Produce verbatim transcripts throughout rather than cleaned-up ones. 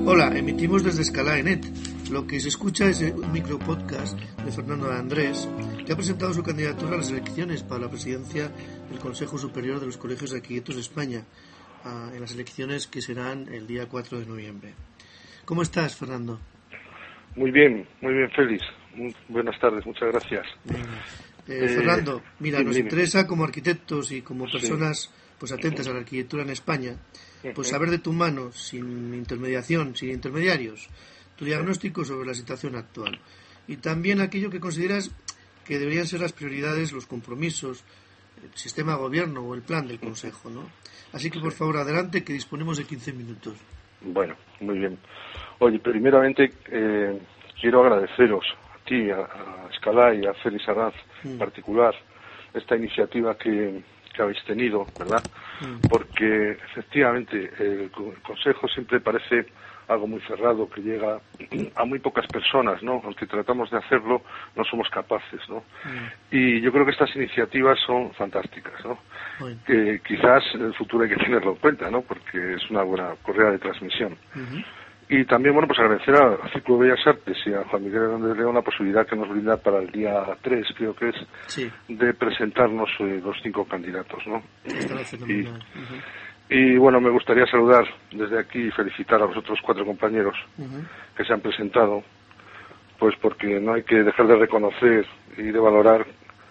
Hola, emitimos desde Escala Enet. Lo que se escucha es un micropodcast de Fernando de Andrés, que ha presentado su candidatura a las elecciones para la presidencia del Consejo Superior de los Colegios de Arquitectos de España, en las elecciones que serán el día cuatro de noviembre. ¿Cómo estás, Fernando? Muy bien, muy bien, Félix. Buenas tardes, muchas gracias. Eh, eh, Fernando, mira, dime, nos dime. interesa como arquitectos y como personas Sí. pues atentas a la arquitectura en España, pues Uh-huh. saber de tu mano, sin intermediación, sin intermediarios, tu diagnóstico sobre la situación actual y también aquello que consideras que deberían ser las prioridades, los compromisos, el sistema de gobierno o el plan del Consejo, ¿no? Así que, por favor, adelante, que disponemos de quince minutos. Bueno, muy bien. Oye, primeramente eh, quiero agradeceros a ti, a, a Escalá y a Félix Arranz en Mm. particular esta iniciativa que, que habéis tenido, ¿verdad? Mm. Porque efectivamente el, el Consejo siempre parece algo muy cerrado que llega a muy pocas personas, ¿no? Aunque tratamos de hacerlo, no somos capaces, ¿no? Mm. Y yo creo que estas iniciativas son fantásticas, ¿no? Bueno. Que quizás en el futuro hay que tenerlo en cuenta, ¿no? Porque es una buena correa de transmisión. Uh-huh. Y también, bueno, pues agradecer al Círculo de Bellas Artes y a Juan Miguel Hernández León la posibilidad que nos brinda para el día tres, creo que es, Sí, de presentarnos eh, los cinco candidatos, ¿no? estará fenomenal. Uh-huh. Y bueno, me gustaría saludar desde aquí y felicitar a los otros cuatro compañeros Uh-huh. que se han presentado, pues porque no hay que dejar de reconocer y de valorar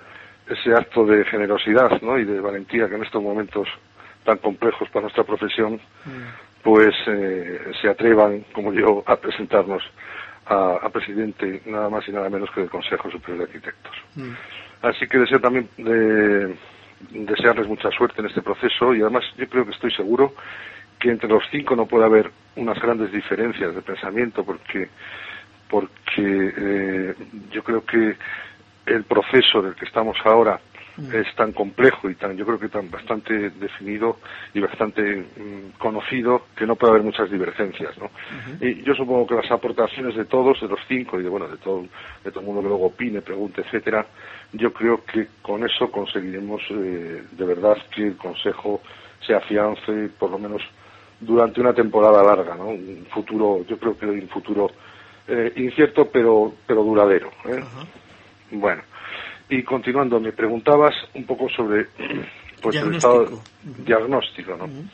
ese acto de generosidad, ¿no? Y de valentía que en estos momentos tan complejos para nuestra profesión, Uh-huh. pues eh, se atrevan, como yo, a presentarnos a, a presidente nada más y nada menos que del Consejo Superior de Arquitectos. Uh-huh. Así que deseo también de, desearles mucha suerte en este proceso y además yo creo que estoy seguro que entre los cinco no puede haber unas grandes diferencias de pensamiento porque porque eh, yo creo que el proceso del que estamos ahora Mm. es tan complejo y tan, yo creo que tan bastante definido y bastante mm, conocido que no puede haber muchas divergencias, ¿no? Uh-huh. Y yo supongo que las aportaciones de todos, de los cinco y de bueno de todo, de todo el mundo que luego opine, pregunte, etcétera, yo creo que con eso conseguiremos eh, de verdad que el Consejo se afiance por lo menos durante una temporada larga, ¿no? Un futuro, yo creo que un futuro eh, incierto pero pero duradero, ¿eh? Uh-huh. Bueno. Y continuando, me preguntabas un poco sobre pues el estado Uh-huh. diagnóstico, ¿no? Uh-huh.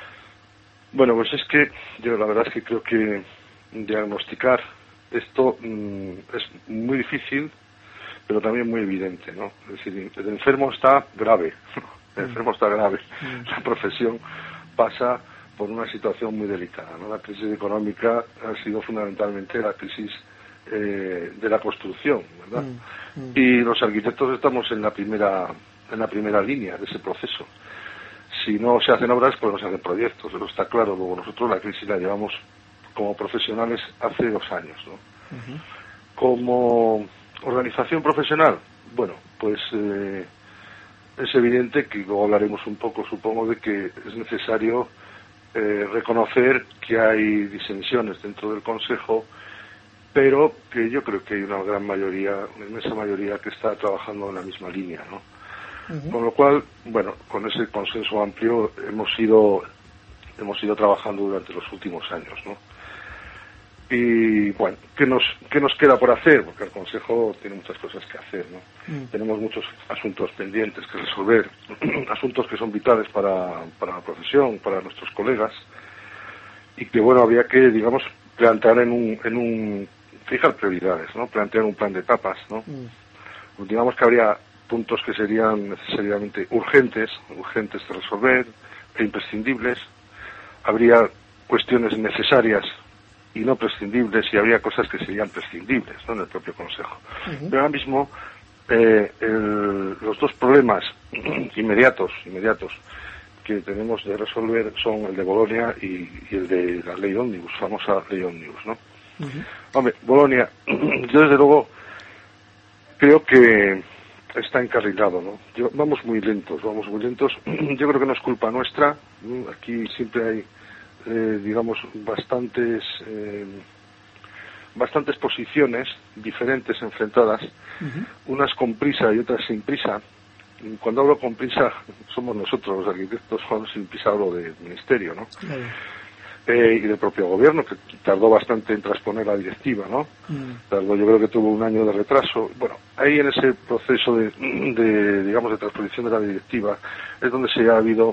Bueno, pues es que yo la verdad es que creo que diagnosticar esto mmm, es muy difícil, pero también muy evidente, ¿no? Es decir, el enfermo está grave, el enfermo está grave. Uh-huh. La profesión pasa por una situación muy delicada, ¿no? La crisis económica ha sido fundamentalmente la crisis eh, de la construcción, ¿verdad? Mm, mm. Y los arquitectos estamos en la primera en la primera línea de ese proceso. Si no se hacen obras, pues no se hacen proyectos, eso está claro. Luego nosotros la crisis la llevamos como profesionales hace dos años, ¿no? Uh-huh. Como organización profesional, bueno, pues eh, es evidente que luego hablaremos un poco, supongo, de que es necesario eh, reconocer que hay disensiones dentro del Consejo, pero que yo creo que hay una gran mayoría, una inmensa mayoría que está trabajando en la misma línea, ¿no? Uh-huh. Con lo cual, bueno, con ese consenso amplio hemos ido hemos ido trabajando durante los últimos años, ¿no? Y bueno, ¿qué nos qué nos queda por hacer? Porque el Consejo tiene muchas cosas que hacer, ¿no? Uh-huh. Tenemos muchos asuntos pendientes que resolver, asuntos que son vitales para para la profesión, para nuestros colegas, y que bueno, habría que, digamos, plantear en un en un fijar prioridades, ¿no? Plantear un plan de etapas, ¿no? Uh-huh. Digamos que habría puntos que serían necesariamente urgentes, urgentes de resolver e imprescindibles. Habría cuestiones necesarias y no prescindibles y habría cosas que serían prescindibles, ¿no? En el propio Consejo. Uh-huh. Pero ahora mismo eh, el, los dos problemas inmediatos, inmediatos que tenemos de resolver son el de Bolonia y, y el de la ley Ómnibus, famosa ley Ómnibus, ¿no? Uh-huh. Hombre, Bolonia, yo desde luego creo que está encarrilado, ¿no? Yo, vamos muy lentos, vamos muy lentos. Yo creo que no es culpa nuestra. Aquí siempre hay, eh, digamos, bastantes, eh, bastantes posiciones diferentes enfrentadas, uh-huh. Unas con prisa y otras sin prisa. Cuando hablo con prisa somos nosotros los arquitectos, cuando sin prisa hablo del ministerio, ¿no? Claro. eh, y del propio gobierno, que tardó bastante en transponer la directiva, ¿no? Mm. Tardó, yo creo que tuvo un año de retraso. Bueno, ahí en ese proceso de, de digamos, de transposición de la directiva es donde se ha habido,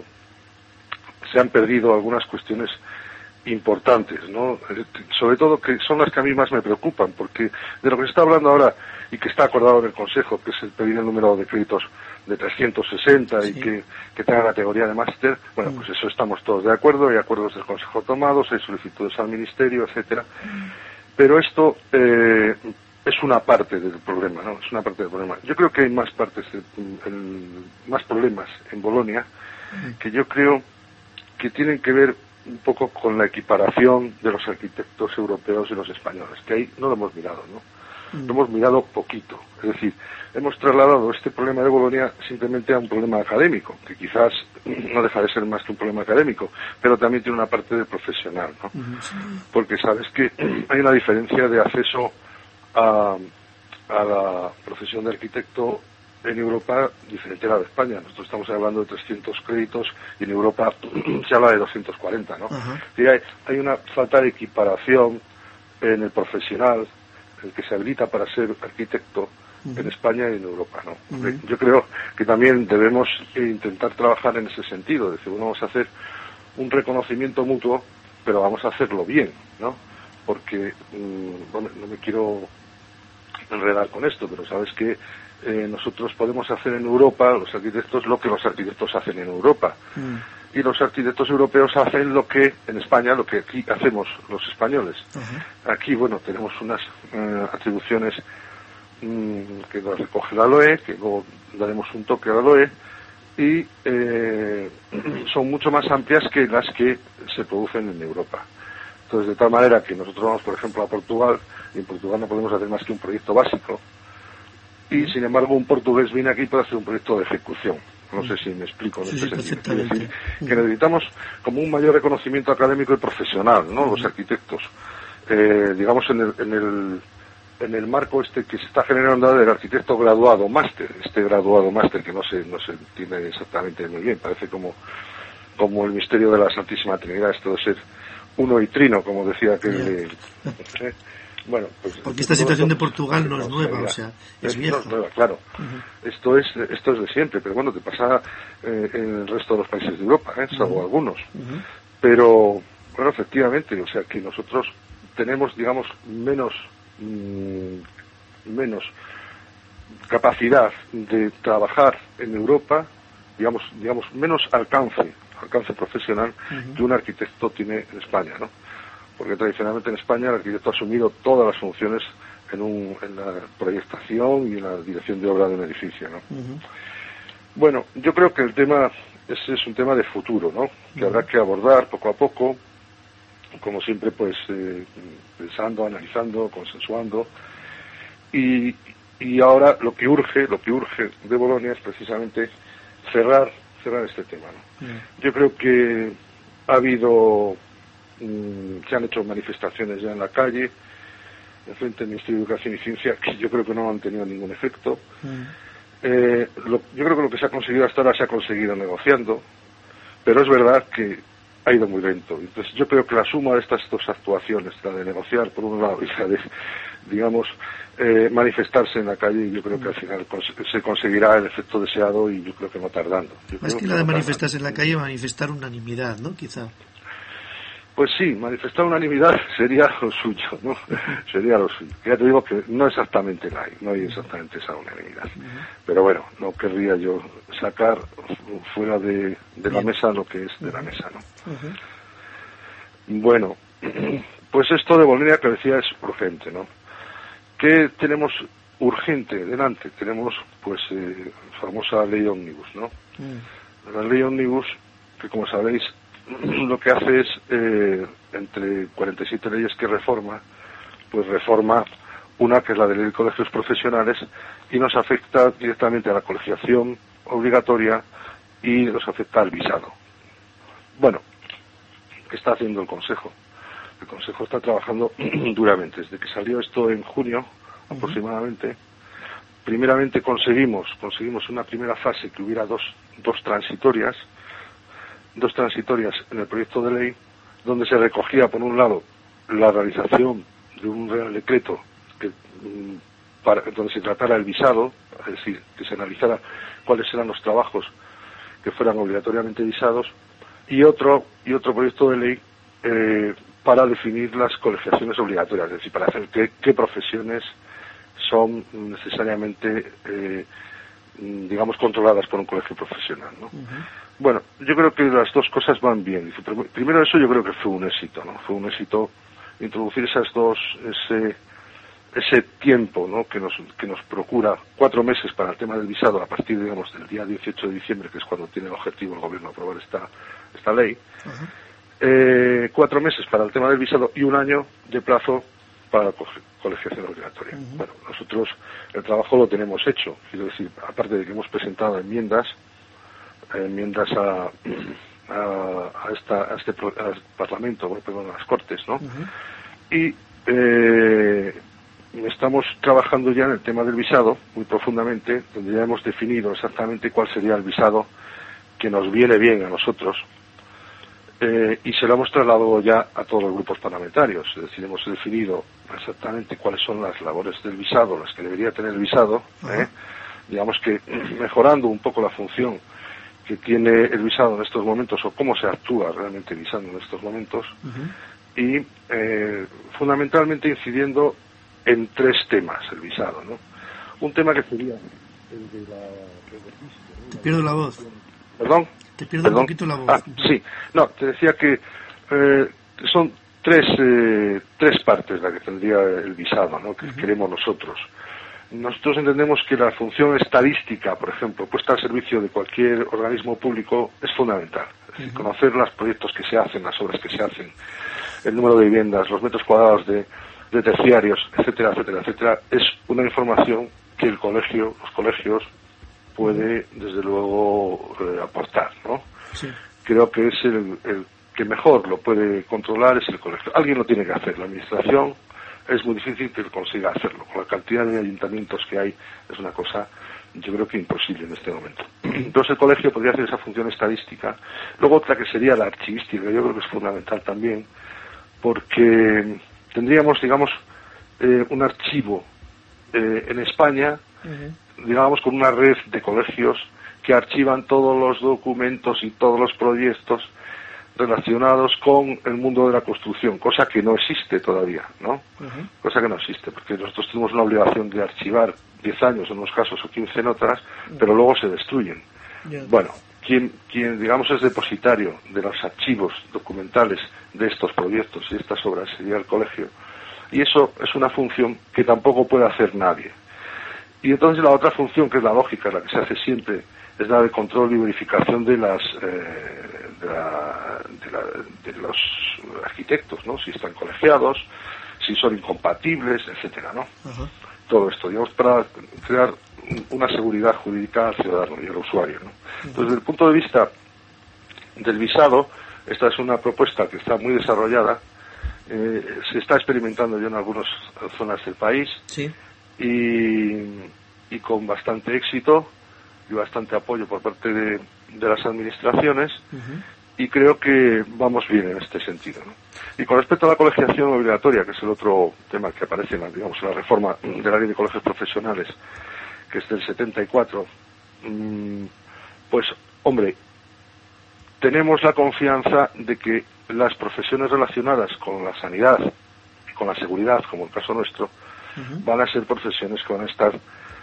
se han perdido algunas cuestiones importantes, ¿no? Sobre todo que son las que a mí más me preocupan, porque de lo que se está hablando ahora y que está acordado en el Consejo, que es el pedir el número de créditos de trescientos sesenta sí. y que, que tenga categoría de máster, bueno, mm. pues eso estamos todos de acuerdo, hay acuerdos del Consejo tomados, hay solicitudes al Ministerio, etcétera. Mm. Pero esto eh, es una parte del problema, ¿no? Es una parte del problema. Yo creo que hay más partes, el, el, más problemas en Bolonia mm. que yo creo que tienen que ver un poco con la equiparación de los arquitectos europeos y los españoles, que ahí no lo hemos mirado, ¿no? Mm. Lo hemos mirado poquito. Es decir, hemos trasladado este problema de Bolonia simplemente a un problema académico, que quizás no deja de ser más que un problema académico, pero también tiene una parte de profesional, ¿no? Mm. Porque sabes que hay una diferencia de acceso a, a la profesión de arquitecto en Europa diferente a la de España. Nosotros estamos hablando de trescientos créditos y en Europa se habla de doscientos cuarenta, ¿no? Uh-huh. Y hay, hay una falta de equiparación en el profesional, el que se habilita para ser arquitecto uh-huh. en España y en Europa, ¿no? Uh-huh. Yo creo que también debemos intentar trabajar en ese sentido, es decir, bueno, vamos a hacer un reconocimiento mutuo, pero vamos a hacerlo bien, ¿no? Porque mmm, no, me, no me quiero enredar con esto, pero sabes que Eh, nosotros podemos hacer en Europa, los arquitectos, lo que los arquitectos hacen en Europa. Mm. Y los arquitectos europeos hacen lo que en España, lo que aquí hacemos los españoles. Uh-huh. Aquí, bueno, tenemos unas eh, atribuciones mmm, que nos recoge la L O E, que luego daremos un toque a la L O E, y eh, son mucho más amplias que las que se producen en Europa. Entonces, de tal manera que nosotros vamos, por ejemplo, a Portugal, y en Portugal no podemos hacer más que un proyecto básico, y sin embargo un portugués viene aquí para hacer un proyecto de ejecución. No sé si me explico en sí, este sí, sentido. Es decir, que necesitamos como un mayor reconocimiento académico y profesional, ¿no? Uh-huh. Los arquitectos. Eh, digamos en el, en el en el marco este que se está generando del arquitecto graduado máster, este graduado máster que no se no se entiende exactamente muy bien, parece como como el misterio de la Santísima Trinidad, esto de ser uno y trino, como decía aquel yeah. eh, Bueno, pues, porque esta situación de Portugal no es nueva, o sea, es vieja. No es nueva, claro. Uh-huh. Esto es esto es de siempre, pero bueno, te pasa eh, en el resto de los países de Europa, ¿eh? Salvo uh-huh. algunos. Uh-huh. Pero, bueno, efectivamente, o sea, que nosotros tenemos, digamos, menos mmm, menos capacidad de trabajar en Europa, digamos, digamos menos alcance, alcance profesional uh-huh. que un arquitecto tiene en España, ¿no? Porque tradicionalmente en España el arquitecto ha asumido todas las funciones en, un, en la proyectación y en la dirección de obra de un edificio, ¿no? Uh-huh. Bueno, yo creo que el tema, ese es un tema de futuro, ¿no? Que uh-huh. habrá que abordar poco a poco, como siempre, pues, eh, pensando, analizando, consensuando, y, y ahora lo que urge, lo que urge de Bolonia es precisamente cerrar, cerrar este tema, ¿no? Uh-huh. Yo creo que ha habido se han hecho manifestaciones ya en la calle en frente del Ministerio de Educación y Ciencia que yo creo que no han tenido ningún efecto. Mm. Eh, lo, yo creo que lo que se ha conseguido hasta ahora se ha conseguido negociando, pero es verdad que ha ido muy lento. Entonces yo creo que la suma de estas dos actuaciones, la de negociar por un lado y la de, digamos, eh, manifestarse en la calle, yo creo que al final cons- se conseguirá el efecto deseado y yo creo que no tardando. Yo Más que, que la de no manifestarse tardando. En la calle, manifestar unanimidad, ¿no? Quizá. Pues sí, manifestar unanimidad sería lo suyo, ¿no? Sería lo suyo. Ya te digo que no exactamente la hay, no hay exactamente esa unanimidad. Uh-huh. Pero bueno, no querría yo sacar fuera de, de la mesa lo que es de la mesa, ¿no? Uh-huh. Bueno, pues esto de Bolonia que decía es urgente, ¿no? ¿Qué tenemos urgente delante? Tenemos, pues, eh, famosa ley ómnibus, ¿no? Uh-huh. La ley ómnibus, que como sabéis, lo que hace es, eh, entre cuarenta y siete leyes que reforma, pues reforma una que es la de ley de colegios profesionales y nos afecta directamente a la colegiación obligatoria y nos afecta al visado. Bueno, ¿qué está haciendo el Consejo? El Consejo está trabajando duramente. Desde que salió esto en junio, uh-huh. aproximadamente, primeramente conseguimos, conseguimos una primera fase que hubiera dos, dos transitorias, dos transitorias en el proyecto de ley donde se recogía, por un lado, la realización de un Real Decreto que, para, donde se tratara el visado, es decir, que se analizara cuáles eran los trabajos que fueran obligatoriamente visados, y otro y otro proyecto de ley eh, para definir las colegiaciones obligatorias, es decir, para hacer qué, qué profesiones son necesariamente, eh, digamos, controladas por un colegio profesional, ¿no? Uh-huh. Bueno, yo creo que las dos cosas van bien. Primero, eso yo creo que fue un éxito, ¿no? Fue un éxito introducir esas dos, ese ese tiempo, ¿no?, que nos que nos procura cuatro meses para el tema del visado a partir, digamos, del día dieciocho de diciembre, que es cuando tiene el objetivo el gobierno aprobar esta esta ley. Uh-huh. eh, cuatro meses para el tema del visado y un año de plazo para la colegiación obligatoria. Uh-huh. Bueno, nosotros el trabajo lo tenemos hecho, quiero decir, aparte de que hemos presentado enmiendas, enmiendas a, a, a, esta, a este a Parlamento, bueno, perdón, a las Cortes, ¿no? Uh-huh. Y eh, estamos trabajando ya en el tema del visado muy profundamente, donde ya hemos definido exactamente cuál sería el visado que nos viene bien a nosotros, eh, y se lo hemos trasladado ya a todos los grupos parlamentarios. Es decir, hemos definido exactamente cuáles son las labores del visado, las que debería tener el visado, uh-huh. eh, digamos que mejorando un poco la función que tiene el visado en estos momentos, o cómo se actúa realmente visando en estos momentos, uh-huh. y eh, fundamentalmente incidiendo en tres temas el visado, ¿no? Un tema que sería el de la... Te pierdo la voz. ¿Perdón? Te pierdo ¿Perdón? un poquito la voz. Ah, sí. No, te decía que eh, son tres eh, tres partes la que tendría el visado, ¿no?, que uh-huh. queremos nosotros. Nosotros entendemos que la función estadística, por ejemplo, puesta al servicio de cualquier organismo público, es fundamental. Es decir, uh-huh. conocer los proyectos que se hacen, las obras que se hacen, el número de viviendas, los metros cuadrados de, de terciarios, etcétera, etcétera, etcétera, es una información que el colegio, los colegios, puede, desde luego, eh, aportar, ¿no? Sí. Creo que es el, el que mejor lo puede controlar es el colegio. Alguien lo tiene que hacer, la administración. Es muy difícil que consiga hacerlo. Con la cantidad de ayuntamientos que hay, es una cosa, yo creo que imposible en este momento. Entonces el colegio podría hacer esa función estadística. Luego otra que sería la archivística, yo creo que es fundamental también, porque tendríamos, digamos, eh, un archivo eh, en España, uh-huh. digamos, con una red de colegios que archivan todos los documentos y todos los proyectos relacionados con el mundo de la construcción, cosa que no existe todavía, ¿no? Uh-huh. Cosa que no existe, porque nosotros tenemos una obligación de archivar diez años en unos casos o quince en otras, uh-huh. pero luego se destruyen. Yeah. Bueno, quien, quien, digamos, es depositario de los archivos documentales de estos proyectos y estas obras sería el colegio, y eso es una función que tampoco puede hacer nadie. Y entonces la otra función, que es la lógica, la que se hace siempre, es la de control y verificación de las eh, de, la, de, la, de los arquitectos, ¿no? Si están colegiados, si son incompatibles, etcétera, ¿no? Uh-huh. Todo esto, digamos, para crear una seguridad jurídica al ciudadano y al usuario, ¿no? Uh-huh. Entonces, desde el punto de vista del visado, esta es una propuesta que está muy desarrollada, eh, se está experimentando ya en algunas zonas del país, sí. y, y con bastante éxito y bastante apoyo por parte de, de las administraciones, uh-huh. y creo que vamos bien en este sentido, ¿no? Y con respecto a la colegiación obligatoria, que es el otro tema que aparece en la, digamos, en la reforma de la ley de colegios profesionales, que es del setenta y cuatro, mmm, pues, hombre, tenemos la confianza de que las profesiones relacionadas con la sanidad y con la seguridad, como el caso nuestro, uh-huh. van a ser profesiones que van a estar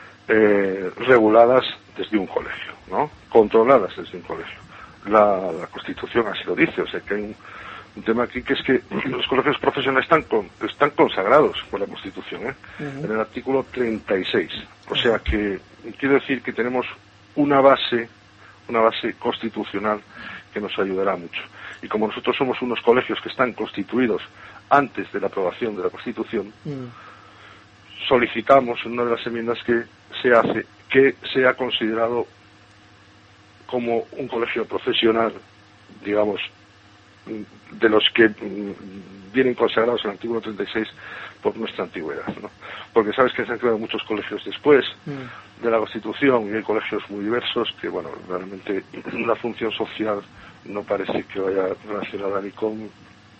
eh, reguladas desde un colegio, ¿no? Controladas desde un colegio. La, la Constitución así lo dice, o sea que hay un, un tema aquí que es que los colegios profesionales están con, están consagrados por la Constitución, ¿eh? Uh-huh. En el artículo treinta y seis. O sea que quiero decir que tenemos una base, una base constitucional que nos ayudará mucho. Y como nosotros somos unos colegios que están constituidos antes de la aprobación de la Constitución, uh-huh. solicitamos en una de las enmiendas que se hace que sea considerado como un colegio profesional, digamos, de los que vienen consagrados en el artículo treinta y seis por nuestra antigüedad, ¿no? Porque sabes que se han creado muchos colegios después mm. de la Constitución, y hay colegios muy diversos que, bueno, realmente la función social no parece que vaya relacionada ni con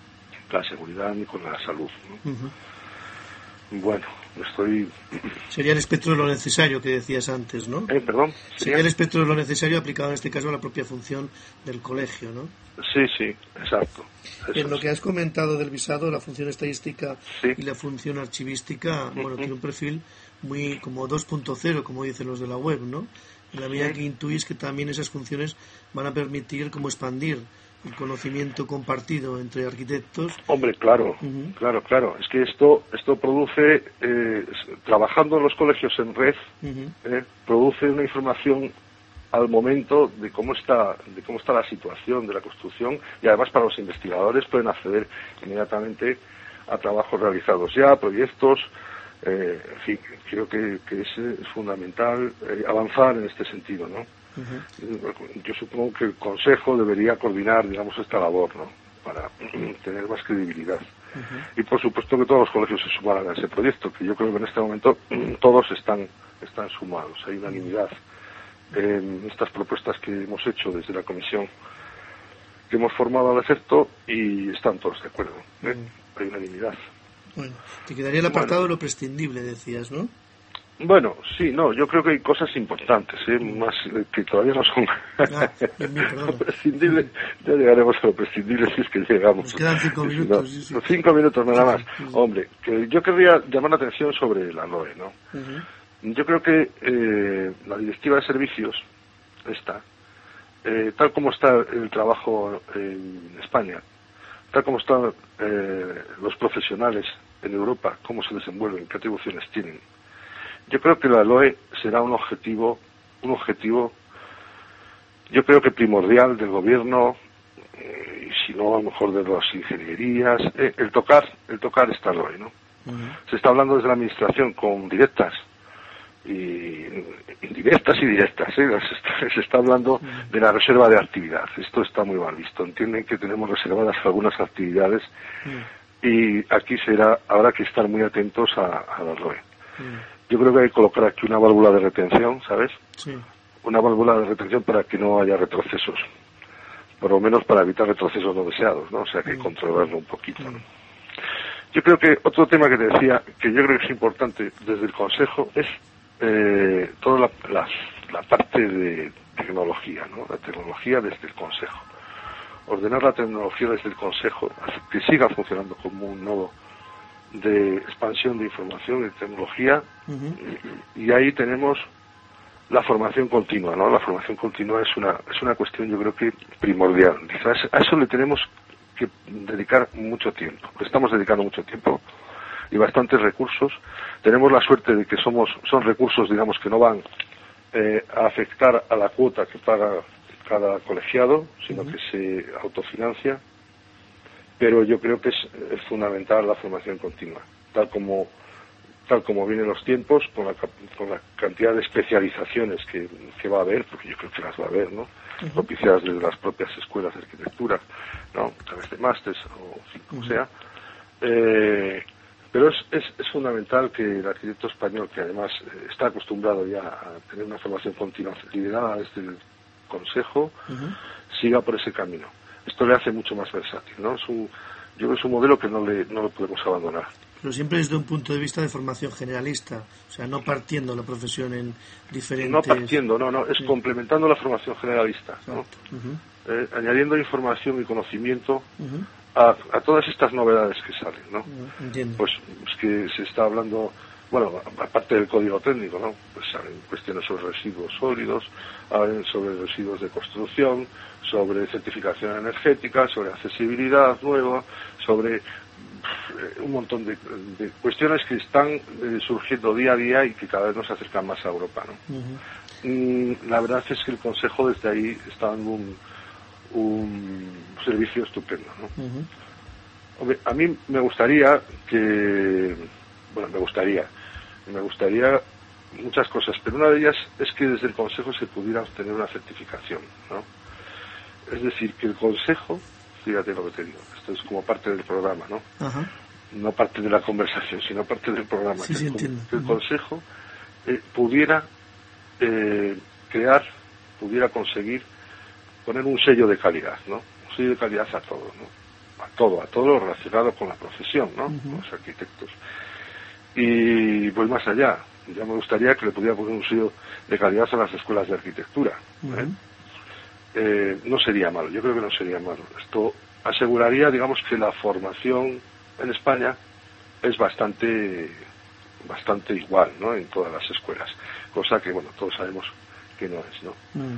la seguridad ni con la salud, ¿no? Uh-huh. Bueno, estoy... Sería el espectro de lo necesario que decías antes, ¿no? Eh, perdón. ¿Sería? Sería el espectro de lo necesario aplicado en este caso a la propia función del colegio, ¿no? Sí, sí, exacto. Eso en lo es. Que has comentado del visado, la función estadística sí. y la función archivística, uh-huh. bueno, tiene un perfil muy como dos punto cero, como dicen los de la web, ¿no? En la medida sí. que intuís que también esas funciones van a permitir como expandir el conocimiento compartido entre arquitectos. Hombre, claro, uh-huh. claro, claro. Es que esto esto produce, eh, trabajando en los colegios en red, uh-huh. eh, produce una información al momento de cómo está de cómo está la situación de la construcción, y además para los investigadores pueden acceder inmediatamente a trabajos realizados ya, proyectos, eh, en fin, creo que, que es, es fundamental eh, avanzar en este sentido, ¿no? Uh-huh. Yo supongo que el Consejo debería coordinar, digamos, esta labor, ¿no? Para tener más credibilidad. Uh-huh. Y por supuesto que todos los colegios se sumaran a ese proyecto, que yo creo que en este momento todos están están sumados, hay unanimidad en estas propuestas que hemos hecho desde la comisión que hemos formado al efecto, y están todos de acuerdo, ¿eh? Uh-huh. Hay unanimidad. Bueno, te quedaría el apartado bueno. de lo prescindible, decías, ¿no? Bueno, sí, no, yo creo que hay cosas importantes, ¿eh? Más eh, que todavía no son ah, lo prescindible. Ya llegaremos a lo prescindible si es que llegamos. Nos quedan cinco minutos. No, sí, sí. Cinco minutos nada más. Sí, sí. Hombre, que yo querría llamar la atención sobre la L O E, ¿no? Uh-huh. Yo creo que eh, la Directiva de Servicios, esta, eh, tal como está el trabajo en España, tal como están eh, los profesionales en Europa, cómo se desenvuelven, qué atribuciones tienen, yo creo que la L O E será un objetivo, un objetivo, yo creo que primordial del gobierno, eh, y si no a lo mejor de las ingenierías, eh, el tocar, el tocar esta L O E, ¿no? Uh-huh. Se está hablando desde la administración con directas y indirectas y directas, ¿eh? se, está, se está hablando uh-huh. de la reserva de actividad. Esto está muy mal visto. Entienden que tenemos reservadas algunas actividades uh-huh. y aquí será, habrá que estar muy atentos a, a la L O E. Uh-huh. Yo creo que hay que colocar aquí una válvula de retención, ¿sabes? Sí. Una válvula de retención para que no haya retrocesos. Por lo menos para evitar retrocesos no deseados, ¿no? O sea, que hay que controlarlo un poquito, ¿no? Yo creo que otro tema que te decía, que yo creo que es importante desde el Consejo, es eh, toda la, la, la parte de tecnología, ¿no? La tecnología desde el Consejo. Ordenar la tecnología desde el Consejo, que siga funcionando como un nodo de expansión de información y de tecnología, uh-huh. y, y ahí tenemos la formación continua, ¿no? La formación continua es una es una cuestión, yo creo que primordial. Quizás a eso le tenemos que dedicar mucho tiempo. Le estamos dedicando mucho tiempo y bastantes recursos. Tenemos la suerte de que somos son recursos, digamos, que no van eh, a afectar a la cuota que paga cada colegiado, sino uh-huh. que se autofinancia. Pero yo creo que es, es fundamental la formación continua, tal como tal como vienen los tiempos, con la, con la cantidad de especializaciones que, que va a haber, porque yo creo que las va a haber, ¿no? Uh-huh. Propiciadas desde las propias escuelas de arquitectura, ¿no? A través de másters o en fin, como uh-huh. sea. Eh, pero es, es, es fundamental que el arquitecto español, que además eh, está acostumbrado ya a tener una formación continua liderada desde el Consejo, uh-huh. siga por ese camino. Esto le hace mucho más versátil, ¿no? Es un, yo creo que es un modelo que no le no lo podemos abandonar. Pero siempre desde un punto de vista de formación generalista, o sea, no partiendo la profesión en diferentes... No partiendo, no, no, es sí. complementando la formación generalista, ¿no? Uh-huh. Eh, añadiendo información y conocimiento uh-huh. a, a todas estas novedades que salen, ¿no? Uh-huh. Entiendo. Pues es que se está hablando, bueno, aparte del código técnico, ¿no? Pues salen cuestiones sobre residuos sólidos, hablan sobre residuos de construcción, sobre certificación energética, sobre accesibilidad nueva, sobre un montón de, de cuestiones que están eh, surgiendo día a día y que cada vez nos acercan más a Europa, ¿no? Uh-huh. mm, la verdad es que el Consejo desde ahí está dando un, un servicio estupendo, ¿no? Uh-huh. Hombre, a mí me gustaría que bueno, me gustaría me gustaría muchas cosas, pero una de ellas es que desde el Consejo se pudiera obtener una certificación, ¿no? Es decir, que el Consejo, fíjate lo que te digo, esto es como parte del programa, ¿no? Uh-huh. No parte de la conversación, sino parte del programa. Sí, que, sí, el, entiendo. que el uh-huh. Consejo eh, pudiera eh, crear, pudiera conseguir poner un sello de calidad, ¿no? Un sello de calidad a todo, ¿no? a todo, a todo lo relacionado con la profesión, ¿no? Uh-huh. Con los arquitectos. Y voy más allá. Ya me gustaría que le pudiera poner un sello de calidad a las escuelas de arquitectura. Uh-huh. ¿eh? Eh, no sería malo, yo creo que no sería malo. Esto aseguraría, digamos, que la formación en España es bastante bastante igual, ¿no? En todas las escuelas, cosa que, bueno, todos sabemos que no es, ¿no? Uh-huh.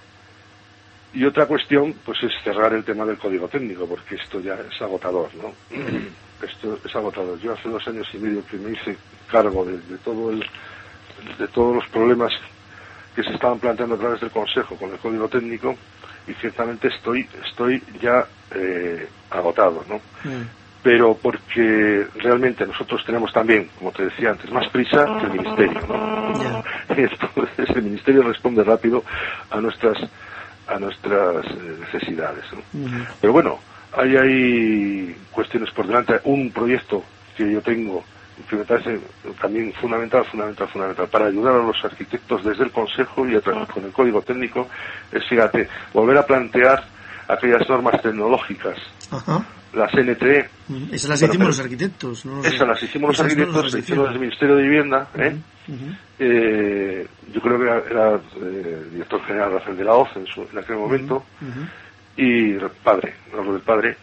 Y otra cuestión, pues, es cerrar el tema del código técnico, porque esto ya es agotador, ¿no? Uh-huh. Esto es agotador. Yo hace dos años y medio que me hice cargo de, de todo el, de todos los problemas que se estaban planteando a través del Consejo con el código técnico, y ciertamente estoy estoy ya eh, agotado, ¿no? Uh-huh. Pero porque realmente nosotros tenemos también, como te decía antes, más prisa que el Ministerio, ¿no? Yeah. Entonces el Ministerio responde rápido a nuestras a nuestras necesidades, ¿no? Uh-huh. Pero bueno, hay, hay cuestiones por delante. Un proyecto que yo tengo, que me parece también fundamental, fundamental, fundamental, para ayudar a los arquitectos desde el Consejo y a través con el Código Técnico, es, fíjate, volver a plantear aquellas normas tecnológicas, uh-huh. las N T E. Uh-huh. Esas las bueno, hicimos los arquitectos, ¿no? Esas las hicimos los arquitectos, las hicimos desde el Ministerio de Vivienda, ¿eh? Uh-huh. Uh-huh. Eh, yo creo que era, era eh, director general Rafael de la Hoz en, su, en aquel momento, uh-huh. y padre, hablo del padre,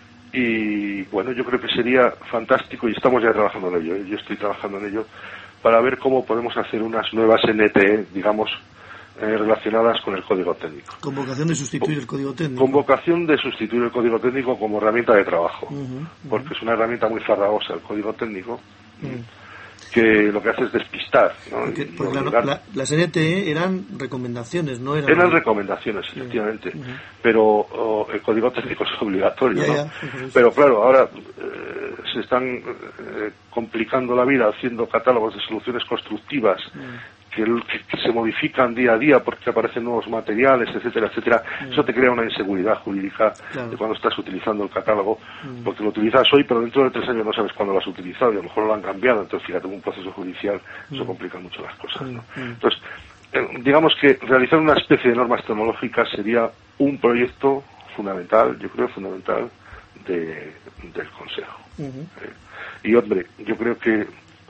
y bueno, yo creo que sería fantástico, y estamos ya trabajando en ello, ¿eh? Yo estoy trabajando en ello, para ver cómo podemos hacer unas nuevas N T E, digamos, eh, relacionadas con el código técnico. Con vocación de sustituir el código técnico. Con vocación de sustituir el código técnico como herramienta de trabajo, uh-huh, uh-huh. porque es una herramienta muy farragosa el código técnico, uh-huh. que lo que hace es despistar, ¿no? Porque, porque la, la, las N T E eran recomendaciones, no eran... Eran recomendaciones, sí. efectivamente, uh-huh. pero oh, el código técnico es obligatorio, ya, ¿no? Ya, pero claro, ahora eh, se están eh, complicando la vida haciendo catálogos de soluciones constructivas, uh-huh. que, que, que se modifican día a día porque aparecen nuevos materiales, etcétera, etcétera. Uh-huh. Eso te crea una inseguridad jurídica, claro. de cuando estás utilizando el catálogo, uh-huh. porque lo utilizas hoy, pero dentro de tres años no sabes cuándo lo has utilizado y a lo mejor lo han cambiado. Entonces, fíjate, un proceso judicial, uh-huh. eso complica mucho las cosas, ¿no? Uh-huh. Entonces, eh, digamos que realizar una especie de normas tecnológicas sería un proyecto fundamental, yo creo fundamental, de, del Consejo. Uh-huh. Eh, y hombre, yo creo que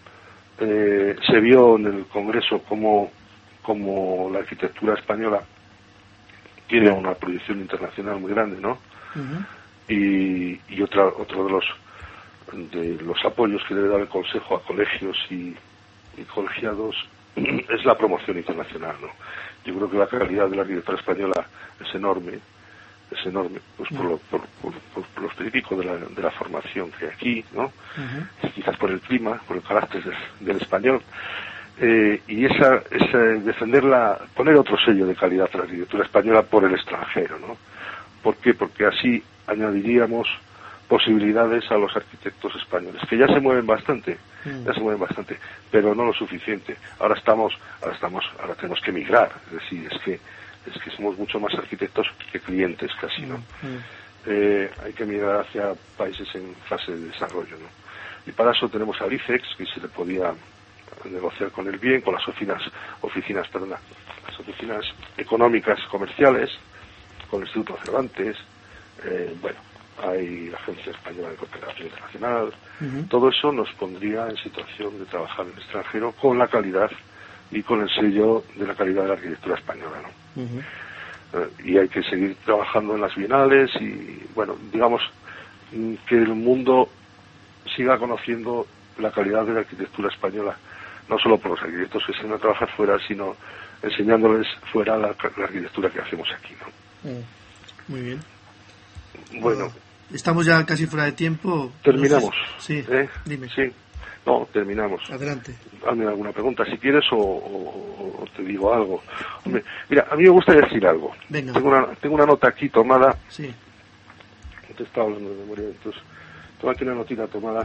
Eh, se vio en el Congreso como, como la arquitectura española tiene una proyección internacional muy grande, ¿no? Uh-huh. Y, y otra, otro de los de los apoyos que debe dar el Consejo a colegios y, y colegiados es la promoción internacional, ¿no? Yo creo que la calidad de la arquitectura española es enorme, es enorme, pues por lo, por, por, por, por lo específico de la, de la formación que hay aquí, ¿no? Uh-huh. Quizás por el clima, por el carácter del, del español, eh, y esa, esa defenderla, poner otro sello de calidad a la arquitectura española por el extranjero, ¿no? ¿Por qué? Porque así añadiríamos posibilidades a los arquitectos españoles, que ya se mueven bastante, uh-huh. ya se mueven bastante, pero no lo suficiente. Ahora estamos, ahora estamos, ahora tenemos que migrar, es decir, es que es que somos mucho más arquitectos que clientes casi, ¿no? Mm. Eh, hay que mirar hacia países en fase de desarrollo, ¿no? Y para eso tenemos al I C E X, que se le podía negociar con el bien, con las oficinas, oficinas, perdón, las oficinas económicas comerciales, con el Instituto Cervantes, eh, bueno, hay la Agencia Española de Cooperación Internacional, uh-huh. todo eso nos pondría en situación de trabajar en el extranjero con la calidad y con el sello de la calidad de la arquitectura española, ¿no? Uh-huh. Eh, y hay que seguir trabajando en las bienales y, bueno, digamos, que el mundo siga conociendo la calidad de la arquitectura española, no solo por los arquitectos que se van a trabajar fuera, sino enseñándoles fuera la, la arquitectura que hacemos aquí, ¿no? Uh, muy bien. Bueno. Uh, estamos ya casi fuera de tiempo. Terminamos. No sé, sí, ¿eh? dime. Sí. No, terminamos. Adelante. Hazme alguna pregunta si quieres o, o, o te digo algo. Hombre, mira, a mí me gusta decir algo. Venga. Tengo una, tengo una nota aquí tomada. Sí. Te estaba hablando de memoria, entonces tengo aquí una notita tomada.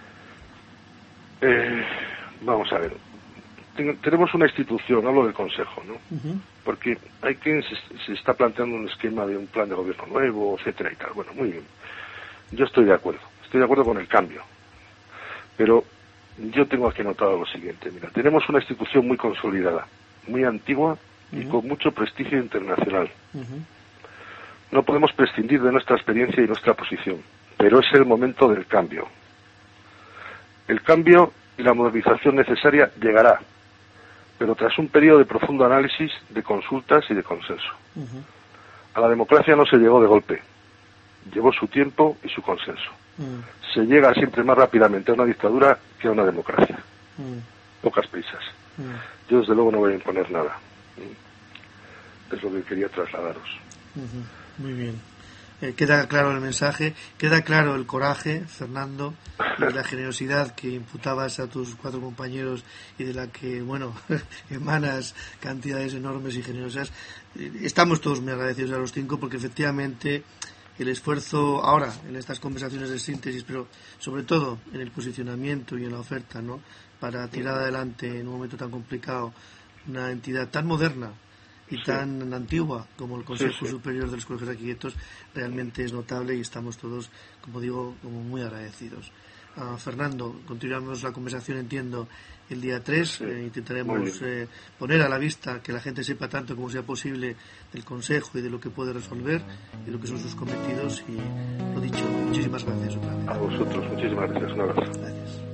Eh, vamos a ver. Ten, tenemos una institución, hablo del Consejo, ¿no? Uh-huh. Porque hay quien se, se está planteando un esquema de un plan de gobierno nuevo, etcétera y tal. Bueno, muy bien. Yo estoy de acuerdo. Estoy de acuerdo con el cambio. Pero yo tengo aquí anotado lo siguiente. Mira, tenemos una institución muy consolidada, muy antigua y uh-huh. con mucho prestigio internacional. Uh-huh. No podemos prescindir de nuestra experiencia y nuestra posición. pero es el momento del cambio. El cambio y la modernización necesaria llegará, pero tras un periodo de profundo análisis, de consultas y de consenso. Uh-huh. A la democracia no se llegó de golpe, llevó su tiempo y su consenso. Uh-huh. Se llega siempre más rápidamente a una dictadura que a una democracia. Uh-huh. Pocas prisas. Uh-huh. Yo desde luego no voy a imponer nada. Es lo que quería trasladaros. Uh-huh. Muy bien. Eh, queda claro el mensaje, queda claro el coraje, Fernando, y la generosidad que imputabas a tus cuatro compañeros y de la que, bueno, emanas cantidades enormes y generosas. Eh, estamos todos muy agradecidos a los cinco porque efectivamente el esfuerzo ahora en estas conversaciones de síntesis, pero sobre todo en el posicionamiento y en la oferta, ¿no?, para tirar adelante en un momento tan complicado una entidad tan moderna y sí. tan antigua como el Consejo sí, sí. Superior de los Colegios de Arquitectos, realmente es notable y estamos todos, como digo, como muy agradecidos. Uh, Fernando, continuamos la conversación, entiendo, el día tres. Sí. Eh, intentaremos eh, poner a la vista que la gente sepa tanto como sea posible del Consejo y de lo que puede resolver y lo que son sus cometidos. Y lo dicho, muchísimas gracias otra vez. A vosotros, muchísimas gracias. Un abrazo. Gracias.